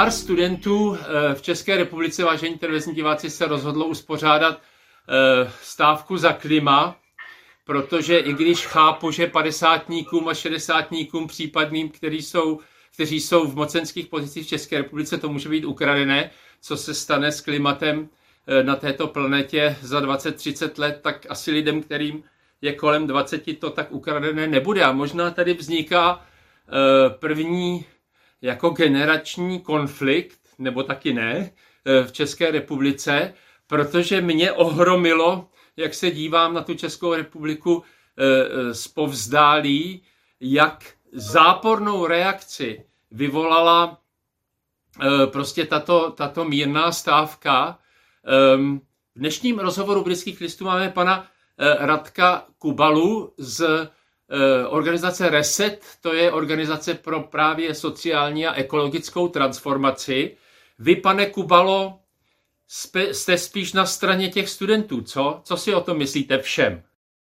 Pár studentů v České republice, vážení televizní diváci, se rozhodlo uspořádat stávku za klima, protože i když chápu, že 50tníkům a 60tníkům případným, kteří jsou v mocenských pozicích v České republice, to může být ukradené, co se stane s klimatem na této planetě za 20-30 let, tak asi lidem, kterým je kolem 20, to tak ukradené nebude. A možná tady vzniká první jako generační konflikt, nebo taky ne, v České republice, protože mě ohromilo, jak se dívám na tu Českou republiku zpovzdálí, jak zápornou reakci vyvolala prostě tato mírná stávka. V dnešním rozhovoru Britských listů máme pana Radka Kubalu z organizace Reset, to je organizace pro právě sociální a ekologickou transformaci. Vy, pane Kubalo, jste spíš na straně těch studentů, co? Co si o tom myslíte všem?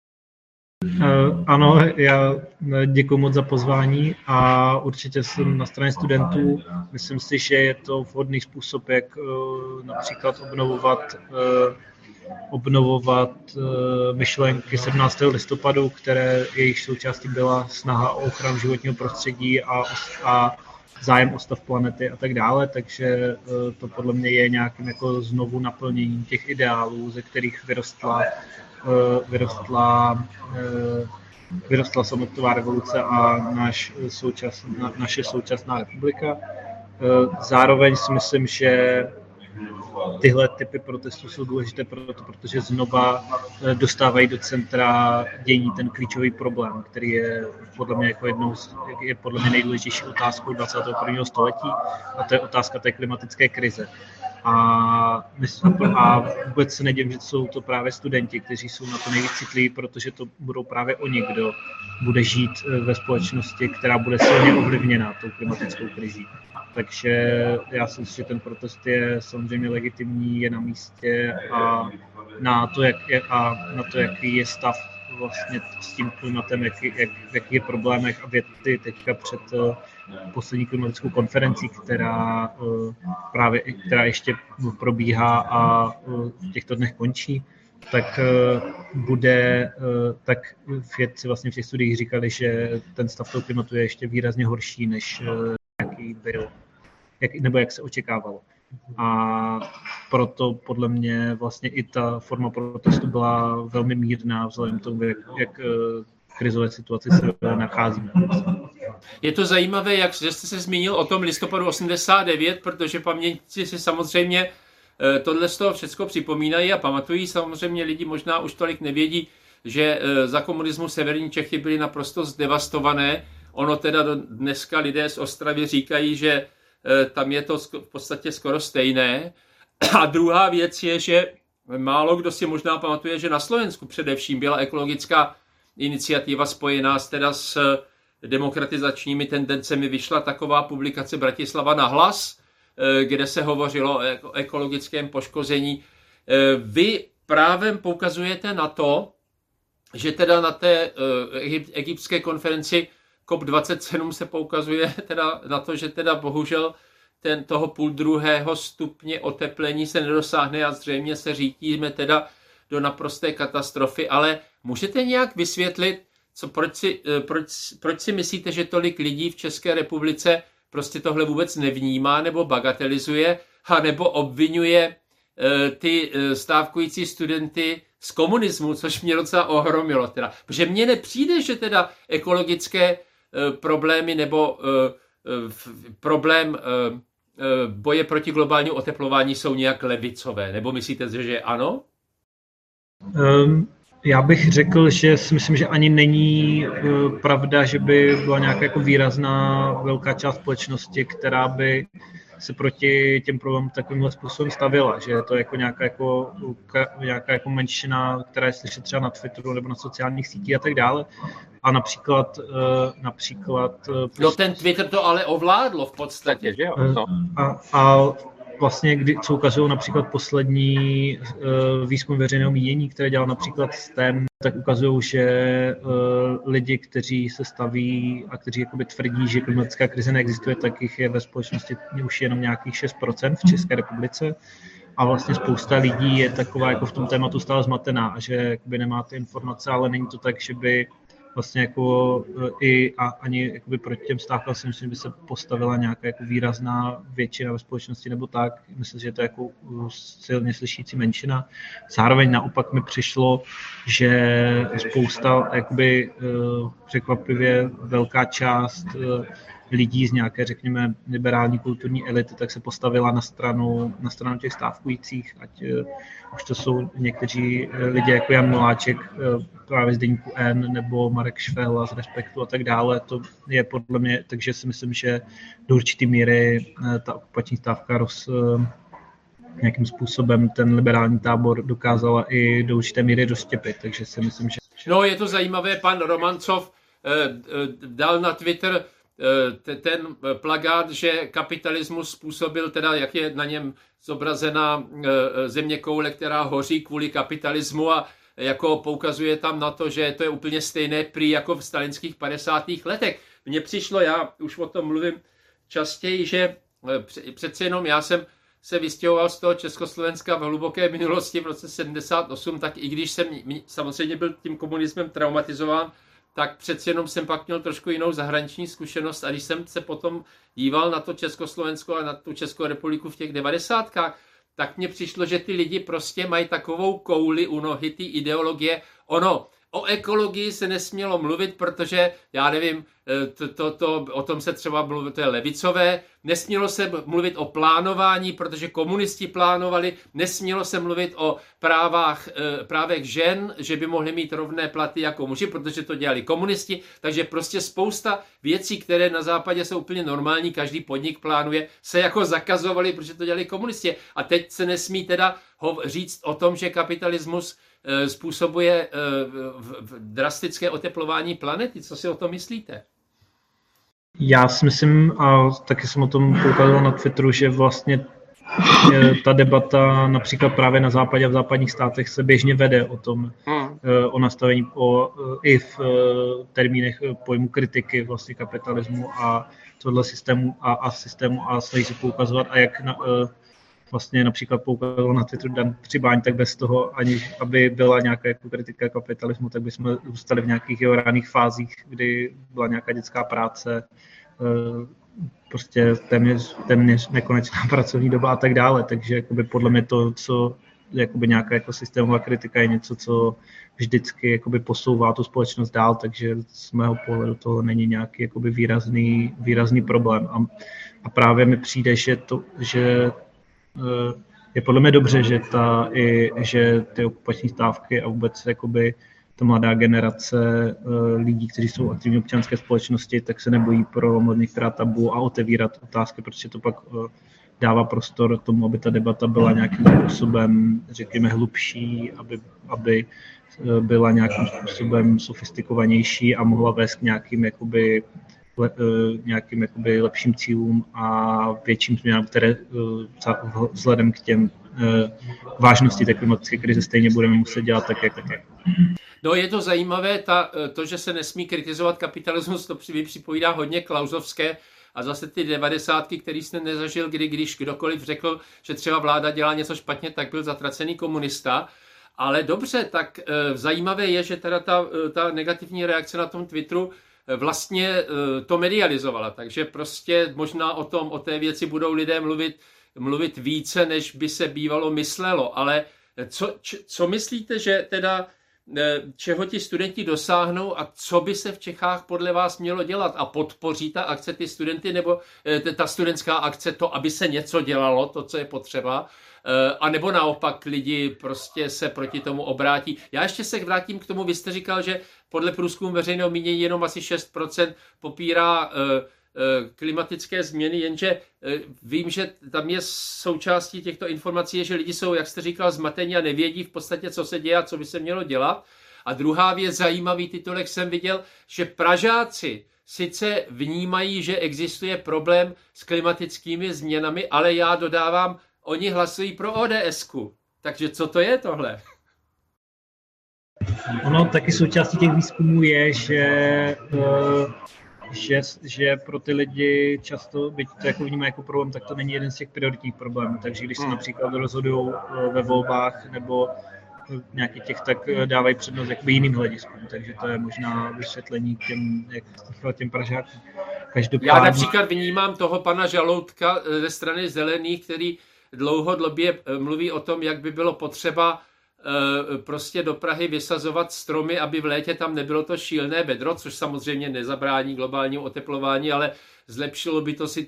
Ano, já děkuji moc za pozvání a určitě jsem na straně studentů. Myslím si, že je to vhodný způsob, jak například obnovovat myšlenky 17. listopadu, které jejich součástí byla snaha o ochranu životního prostředí a zájem o stav planety a tak dále, takže to podle mě je nějakým jako znovu naplněním těch ideálů, ze kterých vyrostla sametová revoluce a naše současná republika. Zároveň si myslím, že tyhle typy protestů jsou důležité protože znova dostávají do centra dění ten klíčový problém, který je podle mě nejdůležitější otázkou 21. století, a to je otázka té klimatické krize. A vůbec se nedivím, že jsou to právě studenti, kteří jsou na to nejvíc citliví, protože to budou právě oni, kdo bude žít ve společnosti, která bude silně ovlivněná tou klimatickou krizí. Takže já si myslím, že ten protest je samozřejmě legitimní, je na místě a na to, jaký je stav vlastně s tím klimatem, jaký je problémech a věty teďka před poslední klimatickou konferencí, která ještě probíhá a v těchto dnech končí, tak vědci vlastně v těch studiích říkali, že ten stav toho klimatu je ještě výrazně horší, než jaký byl, jak se očekávalo. A proto podle mě vlastně i ta forma protestu byla velmi mírná vzhledem k tomu, jak krizové situaci se nacházíme. Je to zajímavé, že jste se zmínil o tom listopadu 89, protože pamětníci si samozřejmě tohle z toho všechno připomínají a pamatují. Samozřejmě lidi možná už tolik nevědí, že za komunismu severní Čechy byly naprosto zdevastované. Ono teda dneska lidé z Ostravy říkají, že tam je to v podstatě skoro stejné. A druhá věc je, že málo kdo si možná pamatuje, že na Slovensku především byla ekologická iniciativa spojená s demokratizačními tendencemi. Vyšla taková publikace Bratislava na hlas, kde se hovořilo o ekologickém poškození. Vy právem poukazujete na to, že teda na té egyptské konferenci COP27 se poukazuje teda na to, že teda bohužel toho 1,5 stupně oteplení se nedosáhne a zřejmě se řítíme teda do naprosté katastrofy, ale můžete nějak vysvětlit, proč si myslíte, že tolik lidí v České republice prostě tohle vůbec nevnímá nebo bagatelizuje, a nebo obvinuje ty stávkující studenty z komunismu, což mě docela ohromilo teda. Protože mně nepřijde, že teda ekologické problémy nebo problém boje proti globálnímu oteplování jsou nějak levicové. Nebo myslíte, že ano? Já bych řekl, že si myslím, že ani není pravda, že by byla nějaká jako výrazná velká část společnosti, která by se proti těm problémům takovýmhle způsobem stavila, že je to jako nějaká jako menšina, která je slyšet třeba na Twitteru nebo na sociálních sítích a tak dále. A například no ten Twitter to ale ovládlo v podstatě, že jo? vlastně, co ukazují například poslední výzkum veřejného mínění, které dělal například STEM, tak ukazují, že lidi, kteří se staví a kteří jakoby tvrdí, že klimatická krize neexistuje, tak jich je ve společnosti už jenom nějakých 6% v České republice. A vlastně spousta lidí je taková jako v tom tématu stále zmatená a že jakoby nemá ty informace, ale není to tak, že by vlastně jako ani jakoby proti těm stávkám si myslím, že by se postavila nějaká jako výrazná většina ve společnosti nebo tak. Myslím, že je to jako silně slyšící menšina. Zároveň naopak mi přišlo, že spousta jakoby překvapivě velká část lidí z nějaké, řekněme, liberální kulturní elity, tak se postavila na stranu těch stávkujících, ať už to jsou někteří lidé jako Jan Moláček právě z Deníku N nebo Marek Švehla z Respektu a tak dále. To je podle mě, takže si myslím, že do určité míry ta okupační stávka nějakým způsobem ten liberální tábor dokázala i do určité míry rozštěpit, takže si myslím, že... No, je to zajímavé, pan Romancov dal na Twitter ten plakát, že kapitalismus způsobil, teda jak je na něm zobrazená zeměkoule, která hoří kvůli kapitalismu a jako poukazuje tam na to, že to je úplně stejné prý jako v stalinských 50. letech. Mně přišlo, já už o tom mluvím častěji, že přece jenom já jsem se vystěhoval z toho Československa v hluboké minulosti v roce 78, tak i když jsem samozřejmě byl tím komunismem traumatizován, tak přeci jenom jsem pak měl trošku jinou zahraniční zkušenost a když jsem se potom díval na to Československo a na tu Českou republiku v těch 90kách, tak mně přišlo, že ty lidi prostě mají takovou kouli u nohy, ty ideologie. O ekologii se nesmělo mluvit, protože, já nevím, o tom se třeba mluvit, to je levicové, nesmělo se mluvit o plánování, protože komunisti plánovali, nesmělo se mluvit o právech žen, že by mohly mít rovné platy jako muži, protože to dělali komunisti, takže prostě spousta věcí, které na západě jsou úplně normální, každý podnik plánuje, se jako zakazovaly, protože to dělali komunisti. A teď se nesmí teda říct o tom, že kapitalismus způsobuje drastické oteplování planety. Co si o tom myslíte? Já si myslím, a taky jsem o tom poukázal na Twitteru, že vlastně ta debata například právě na západě a v západních státech se běžně vede o tom, o nastavení, i v termínech pojmu kritiky vlastně kapitalismu a tohle systému a snaží se poukazovat a jak vlastně například poukázal na Twitteru Dan Třibáň, tak bez toho, aniž aby byla nějaká jako kritika kapitalismu, tak bychom zůstali v nějakých jeho raných fázích, kdy byla nějaká dětská práce, prostě téměř nekonečná pracovní doba a tak dále. Takže jakoby podle mě to, co jakoby nějaká jako systémová kritika je něco, co vždycky jakoby posouvá tu společnost dál, takže z mého pohledu to není nějaký jakoby výrazný problém. A právě mi přijde, že je podle mě dobře, že ty okupační stávky a vůbec jakoby ta mladá generace lidí, kteří jsou aktivní v občanské společnosti, tak se nebojí prolomit některá tabu a otevírat otázky, protože to pak dává prostor tomu, aby ta debata byla nějakým způsobem, řekněme, hlubší, aby byla nějakým způsobem sofistikovanější a mohla vést k nějakým lepším cílům a větším změnám, které vzhledem k těm vážnosti té klimatické krize stejně budeme muset dělat tak, jak je. No, je to zajímavé, to, že se nesmí kritizovat kapitalismus, to mi připomíná hodně klausovské a zase ty 90, který jsem nezažil, když kdokoliv řekl, že třeba vláda dělá něco špatně, tak byl zatracený komunista. Ale dobře, tak zajímavé je, že teda ta negativní reakce na tom Twitteru vlastně to medializovala, takže prostě možná o té věci budou lidé mluvit více, než by se bývalo myslelo, ale co myslíte, že teda čeho ti studenti dosáhnou a co by se v Čechách podle vás mělo dělat a podpoří ta akce ty studenty nebo ta studentská akce to, aby se něco dělalo, to, co je potřeba, a nebo naopak lidi prostě se proti tomu obrátí. Já ještě se vrátím k tomu, vy jste říkal, že podle průzkumu veřejného mínění jenom asi 6% popírá klimatické změny, jenže vím, že tam je součástí těchto informací, že lidi jsou, jak jste říkal, zmatení a nevědí v podstatě, co se děje a co by se mělo dělat. A druhá věc, zajímavý titulek jsem viděl, že Pražáci sice vnímají, že existuje problém s klimatickými změnami, ale já dodávám, oni hlasují pro ODSku. Takže co to je tohle? Ono taky součástí těch výzkumů je, že pro ty lidi často, byť to jako vnímají jako problém, tak to není jeden z těch prioritních problémů. Takže když se například rozhodují ve volbách nebo nějakých těch, tak dávají přednost jakoby jiným hlediskům. Takže to je možná vysvětlení těm Pražákům. Já například vnímám toho pana Žaloutka ze strany Zelených, který dlouhodobě mluví o tom, jak by bylo potřeba prostě do Prahy vysazovat stromy, aby v létě tam nebylo to šílené vedro, což samozřejmě nezabrání globálnímu oteplování, ale zlepšilo by to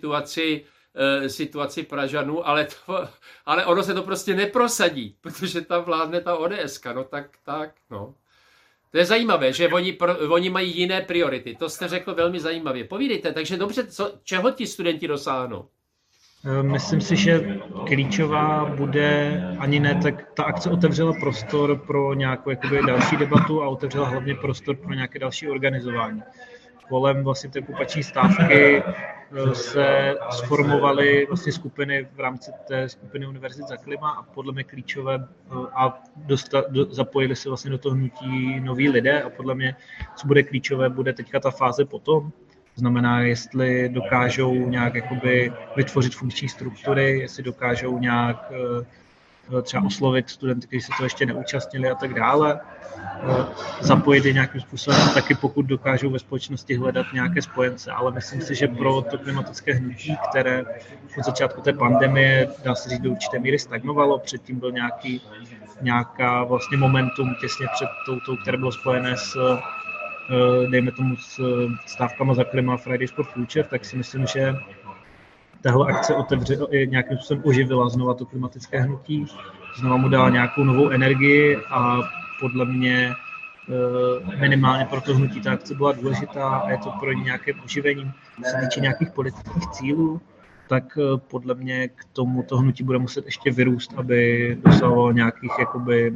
situaci Pražanů, ale ono se to prostě neprosadí, protože tam vládne ta ODSka, no tak, no. To je zajímavé, že oni mají jiné priority, to jste řekl velmi zajímavě. Povídejte, takže dobře, čeho ti studenti dosáhnou? Myslím si, že klíčová bude ani ne, tak ta akce otevřela prostor pro nějakou jakoby další debatu a otevřela hlavně prostor pro nějaké další organizování. Kolem vlastně té okupační stávky se sformovaly vlastně skupiny v rámci té skupiny Univerzit za klima a podle mě klíčové a zapojili se vlastně do toho hnutí noví lidé a podle mě, co bude klíčové, bude teďka ta fáze potom. Znamená, jestli dokážou nějak jakoby vytvořit funkční struktury, jestli dokážou nějak třeba oslovit studenty, kteří se to ještě neúčastnili a tak dále, zapojit je nějakým způsobem, taky pokud dokážou ve společnosti hledat nějaké spojence. Ale myslím si, že pro to klimatické hnutí, které od začátku té pandemie, dá se říct, do určité míry stagnovalo, předtím byl nějaká vlastně momentum těsně před touto, které bylo spojené s dejme tomu s stávkama za klima Fridays for Future, tak si myslím, že tahle akce nějakým způsobem oživila znova to klimatické hnutí, znova mu dala nějakou novou energii a podle mě minimálně pro to hnutí ta akce byla důležitá a je to pro ně nějakým oživením. Co se týče nějakých politických cílů, tak podle mě k tomu to hnutí bude muset ještě vyrůst, aby dosahovalo nějakých jakoby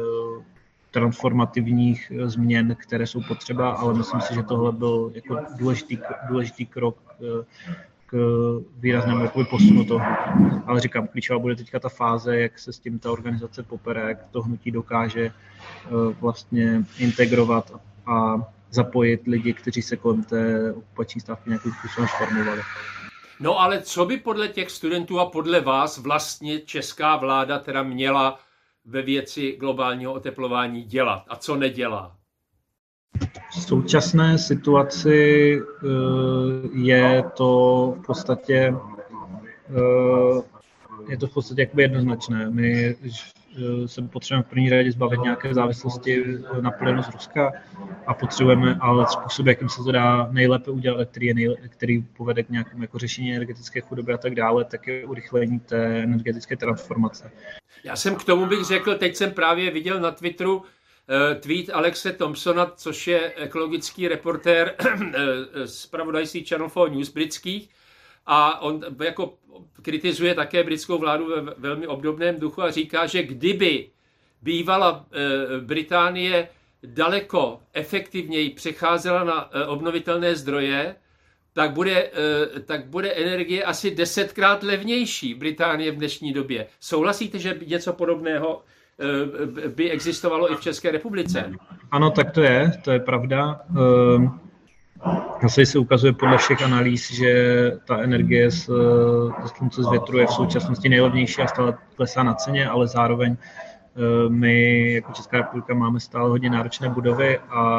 transformativních změn, které jsou potřeba, ale myslím si, že tohle byl jako důležitý krok k výraznému posunu toho hnutí. Ale říkám, klíčová bude teďka ta fáze, jak se s tím ta organizace popere, jak to hnutí dokáže vlastně integrovat a zapojit lidi, kteří se kolem té okupační stávky nějakým způsobem formovali. No ale co by podle těch studentů a podle vás vlastně česká vláda teda měla ve věci globálního oteplování dělat a co nedělá? V současné situaci je to v podstatě jakoby jednoznačné. My se potřebujeme v první řadě zbavit nějaké závislosti na plynu z Ruska a potřebujeme ale způsob, jakým se to dá nejlépe udělat, který povede k nějakému jako řešení energetické chudoby a tak dále, tak je urychlení té energetické transformace. Já jsem k tomu bych řekl, teď jsem právě viděl na Twitteru tweet Alexe Thompsona, což je ekologický reportér z zpravodajství Channel 4 News britských, a on jako kritizuje také britskou vládu ve velmi obdobném duchu a říká, že kdyby bývala Británie daleko efektivněji přecházela na obnovitelné zdroje, tak bude energie asi 10krát levnější Británie v dnešní době. Souhlasíte, že něco podobného by existovalo i v České republice? Ano, tak to je pravda. Asi se ukazuje podle všech analýz, že ta energie z slunce, z větru je v současnosti nejlevnější a stále klesá na ceně, ale zároveň my jako Česká republika máme stále hodně náročné budovy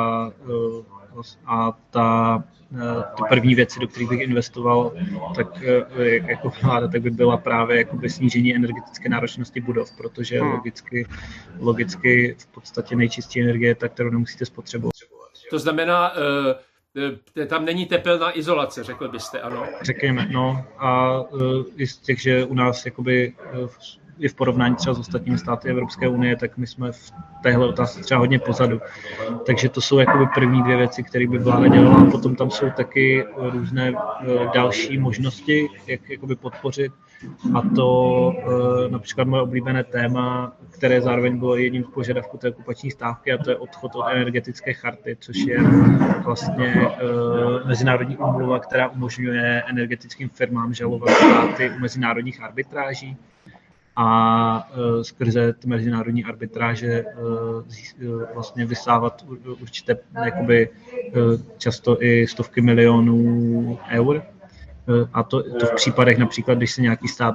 a ty první věci, do kterých bych investoval, tak jako vláda, tak by byla právě jakoby snížení energetické náročnosti budov, protože logicky v podstatě nejčistší energie je ta, kterou nemusíte spotřebovat. To znamená, tam není tepelná izolace, řekl byste, ano? Řekněme, no a z těch, že u nás jakoby i v porovnání třeba s ostatními státy Evropské unie, tak my jsme v téhle otázce třeba hodně pozadu. Takže to jsou jakoby první dvě věci, které by vláda dělala, a potom tam jsou taky různé další možnosti, jak jakoby podpořit. A to například moje oblíbené téma, které zároveň bylo jedním z požadavků té okupační stávky, a to je odchod od energetické charty, což je vlastně mezinárodní úmluva, která umožňuje energetickým firmám žalovat státy u mezinárodních arbitráží. a skrze ty mezinárodní arbitráže vlastně vysávat určité jakoby, často i stovky milionů eur. A to v případech například, když se nějaký stát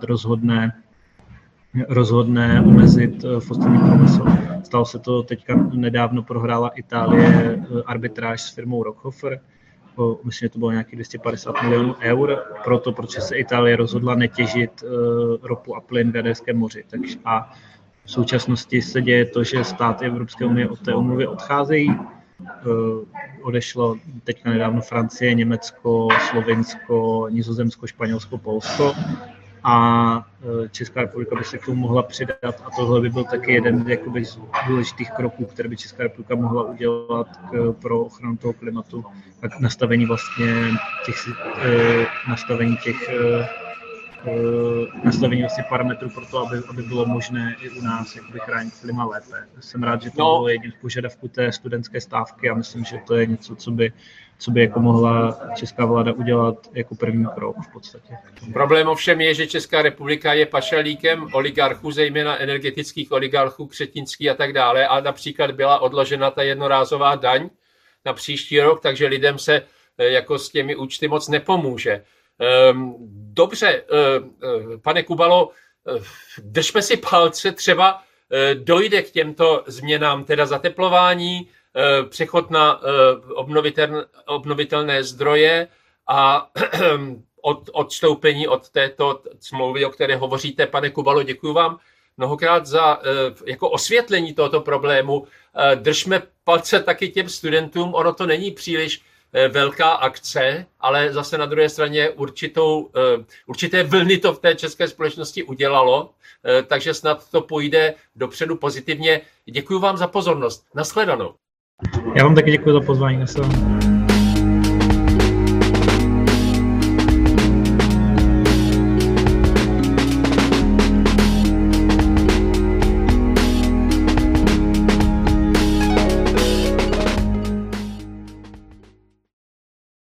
rozhodne omezit fosilní průmysl. Stalo se to teďka nedávno, prohrála Itálie arbitráž s firmou Rockhofer. Myslím, že to bylo nějakých 250 milionů eur, protože se Itálie rozhodla netěžit ropu a plyn v Jaderském moři. A v současnosti se děje to, že státy Evropské unie od té úmluvy odcházejí. Odešlo teďka nedávno Francie, Německo, Slovinsko, Nizozemsko, Španělsko, Polsko. A Česká republika by se k tomu mohla přidat a tohle by byl taky jeden z důležitých kroků, které by Česká republika mohla udělat pro ochranu toho klimatu a k nastavení vlastně nastavení vlastně parametrů pro to, aby bylo možné i u nás chránit klima lépe. Jsem rád, že to bylo jedním z požadavků té studentské stávky a myslím, že to je něco, co by jako mohla česká vláda udělat jako první krok v podstatě. Problém ovšem je, že Česká republika je pašalíkem oligarchů, zejména energetických oligarchů, Křetínský a tak dále, a například byla odložena ta jednorázová daň na příští rok, takže lidem se jako s těmi účty moc nepomůže. Dobře, pane Kubalo, držme si palce, třeba dojde k těmto změnám, teda zateplování, přechod na obnovitelné zdroje a odstoupení od této smlouvy, o které hovoříte. Pane Kubalo, děkuji vám mnohokrát za jako osvětlení tohoto problému. Držme palce taky těm studentům, ono to není příliš velká akce, ale zase na druhé straně určité vlny to v té české společnosti udělalo, takže snad to půjde dopředu pozitivně. Děkuji vám za pozornost. Nashledanou. Já vám taky děkuji za pozvání. Nashledanou.